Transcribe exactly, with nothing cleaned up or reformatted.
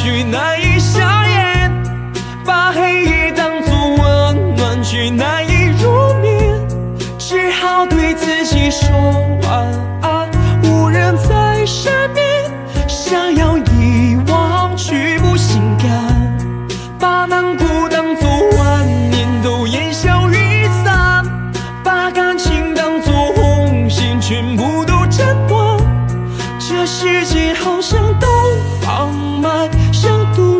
却难以下咽，把黑夜当作温暖，却难以入眠，只好对自己说晚安，无人在身边，想要遗忘却不心甘，把难过当作万年都烟消云散，把感情当作红线全部都斩断，这世界好像都放慢，像毒